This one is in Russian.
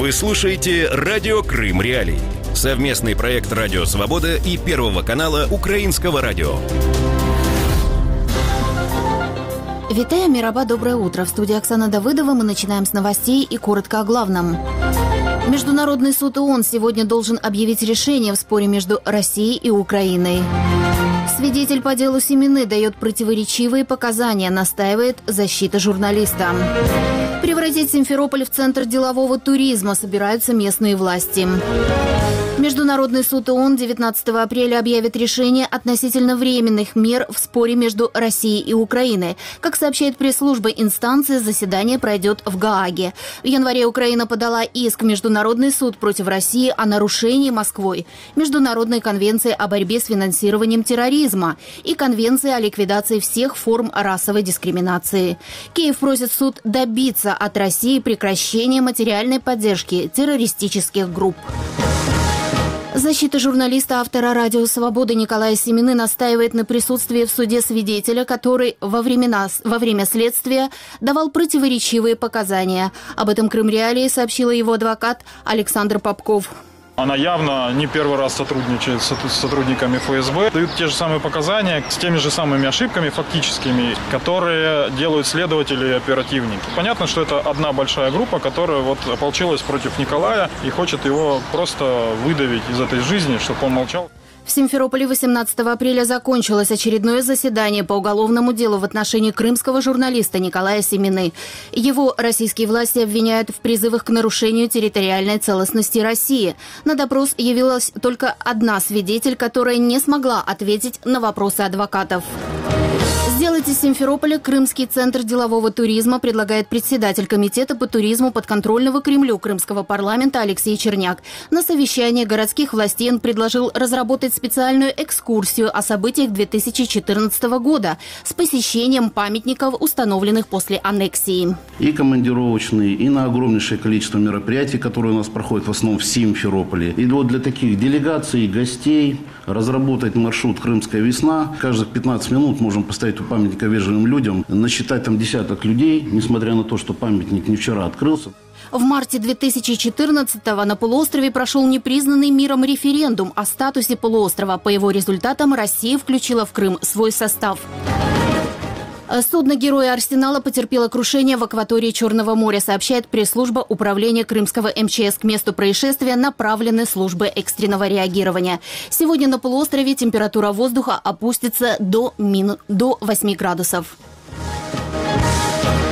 Вы слушаете «Радио Крым Реалии». Совместный проект «Радио Свобода» и Первого канала Украинского радио. Витаю, Мираба, доброе утро. В студии Оксана Давыдова. Мы начинаем с новостей и коротко о главном. Международный суд ООН сегодня должен объявить решение в споре между Россией и Украиной. Свидетель по делу Семины дает противоречивые показания, настаивает защита журналиста. Превратить Симферополь в центр делового туризма собираются местные власти. Международный суд ООН 19 апреля объявит решение относительно временных мер в споре между Россией и Украиной. Как сообщает пресс-служба инстанции, заседание пройдет в Гааге. В январе Украина подала иск в Международный суд против России о нарушении Москвой Международной конвенции о борьбе с финансированием терроризма и Конвенции о ликвидации всех форм расовой дискриминации. Киев просит суд добиться от России прекращения материальной поддержки террористических групп. Защита журналиста, автора «Радио Свободы» Николая Семины настаивает на присутствии в суде свидетеля, который во время следствия давал противоречивые показания. Об этом Крым Реалии сообщила его адвокат Александр Попков. Она явно не первый раз сотрудничает с сотрудниками ФСБ, дают те же самые показания с теми же самыми ошибками фактическими, которые делают следователи и оперативники. Понятно, что это одна большая группа, которая ополчилась против Николая и хочет его просто выдавить из этой жизни, чтобы он молчал. В Симферополе 18 апреля закончилось очередное заседание по уголовному делу в отношении крымского журналиста Николая Семины. Его российские власти обвиняют в призывах к нарушению территориальной целостности России. На допрос явилась только одна свидетель, которая не смогла ответить на вопросы адвокатов. Сделать из Симферополя крымский центр делового туризма, предлагает председатель комитета по туризму подконтрольного Кремлю крымского парламента Алексей Черняк. На совещании городских властей он предложил разработать специальную экскурсию о событиях 2014 года с посещением памятников, установленных после аннексии. И командировочные, и на огромнейшее количество мероприятий, которые у нас проходят в основном в Симферополе. И для таких делегаций, гостей разработать маршрут «Крымская весна». Каждых 15 минут можем поставить у памятника вежливым людям, насчитать там десяток людей, несмотря на то, что памятник не вчера открылся. В марте 2014-го на полуострове прошел непризнанный миром референдум о статусе полуострова. По его результатам Россия включила в Крым свой состав. Судно «Герои Арсенала» потерпело крушение в акватории Черного моря, сообщает пресс-служба управления крымского МЧС. К месту происшествия направлены службы экстренного реагирования. Сегодня на полуострове температура воздуха опустится до 8 градусов.